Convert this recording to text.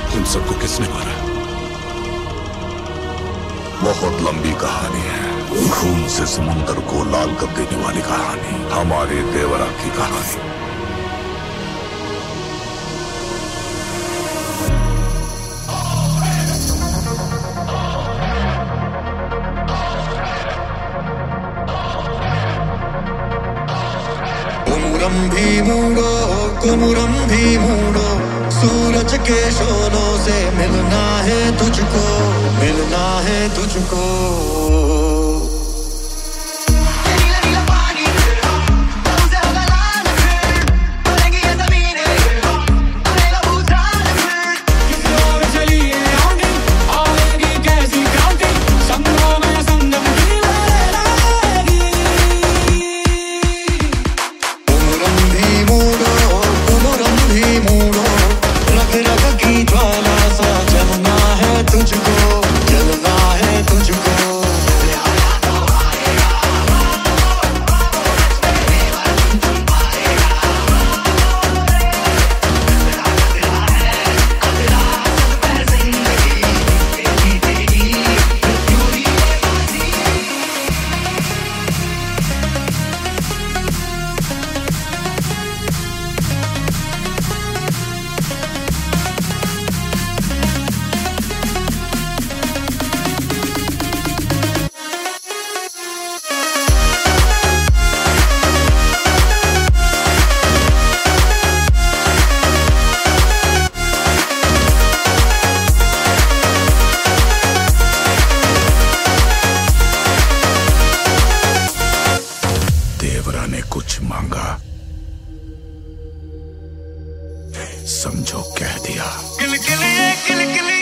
उन सबको किसने मारा? बहुत लंबी कहानी है। खून से समुंदर को लाल कर देने वाली कहानी, हमारे देवरा की कहानी। कुमुरम भी मूडो, कुमुरम भी मूडो, सूरज के शोलों से मिलना है तुझको, मिलना है तुझको। देवरा ने कुछ मांगा, समझो कह दिया। किल किल ये किल किल